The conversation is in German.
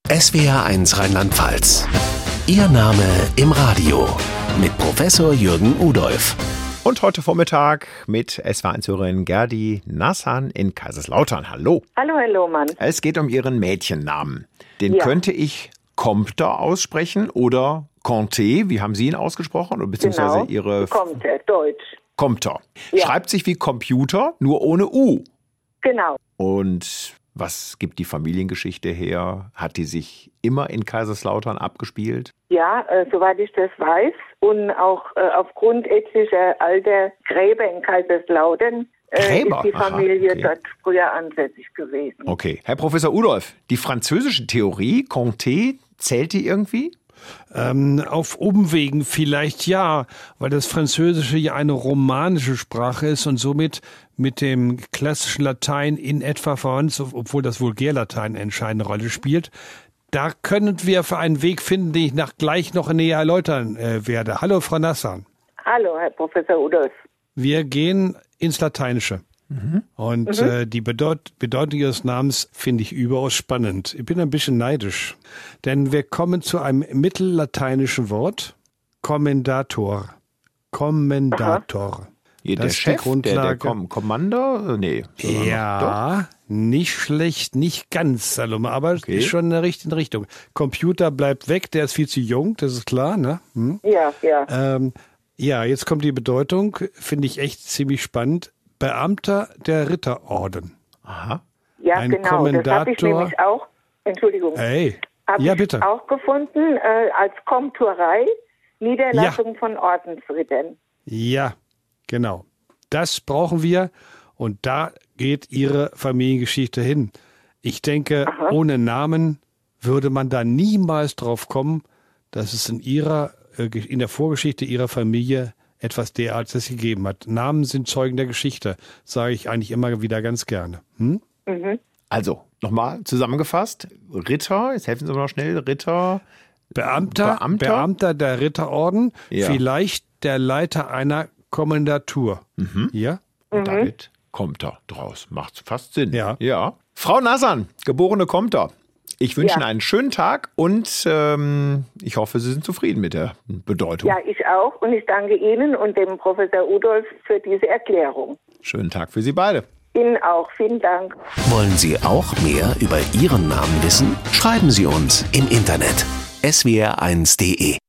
SWR1 Rheinland-Pfalz. Ihr Name im Radio mit Professor Jürgen Udolph. Und heute Vormittag mit SWR1-Hörerin Gerdi Nassan in Kaiserslautern. Hallo. Hallo, Herr Lohmann. Es geht um Ihren Mädchennamen. Den könnte ich Compter aussprechen oder Conté. Wie haben Sie ihn ausgesprochen? Oder beziehungsweise Genau. Ihre Compter, Deutsch. Compter. Ja. Schreibt sich wie Computer, nur ohne U. Genau. Und was gibt die Familiengeschichte her? Hat die sich immer in Kaiserslautern abgespielt? Ja, soweit ich das weiß. Und auch aufgrund etlicher alter Gräber in Kaiserslautern Gräber? ist die Familie Aha, okay. dort früher ansässig gewesen. Okay. Herr Professor Udolph, die französische Theorie, Conté, zählt die irgendwie? Auf Umwegen vielleicht ja, weil das Französische ja eine romanische Sprache ist und somit mit dem klassischen Latein in etwa verwandt ist, obwohl das Vulgärlatein eine entscheidende Rolle spielt. Da können wir für einen Weg finden, den ich gleich noch näher erläutern werde. Hallo, Frau Nassan. Hallo, Herr Professor Udolph. Wir gehen ins Lateinische. Und die Bedeutung Ihres Namens finde ich überaus spannend. Ich bin ein bisschen neidisch, denn wir kommen zu einem mittellateinischen Wort, Commendator. Commendator. Ja, der Das ist die Chef, der Grundlage. Commander? Nee. Ja, nicht schlecht, nicht ganz, Salome, aber Okay. ist schon in der richtigen Richtung. Computer bleibt weg, der ist viel zu jung, das ist klar, ne? Ja. Ja, jetzt kommt die Bedeutung, finde ich echt ziemlich spannend. Beamter der Ritterorden. Aha. Ja, ein genau. Das habe ich Kommendator. nämlich auch, Entschuldigung, Hey, habe ja ich bitte. auch gefunden als Komturei, Niederlassung von Ordensrittern. Ja, genau. Das brauchen wir und da geht Ihre Familiengeschichte hin. Ich denke, ohne Namen würde man da niemals drauf kommen, dass es in der Vorgeschichte Ihrer Familie etwas derartiges gegeben hat. Namen sind Zeugen der Geschichte, sage ich eigentlich immer wieder ganz gerne. Also, nochmal zusammengefasst. Ritter, jetzt helfen Sie mir noch schnell, Ritter. Beamter der Ritterorden, Ja. vielleicht der Leiter einer Kommandatur. Ja? Und damit kommt er draus. Macht fast Sinn. Ja. Frau Nassan, geborene Compter. Ich wünsche Ja. Ihnen einen schönen Tag und ich hoffe, Sie sind zufrieden mit der Bedeutung. Ja, ich auch. Und ich danke Ihnen und dem Professor Udolph für diese Erklärung. Schönen Tag für Sie beide. Ihnen auch. Vielen Dank. Wollen Sie auch mehr über Ihren Namen wissen? Schreiben Sie uns im Internet swr1.de.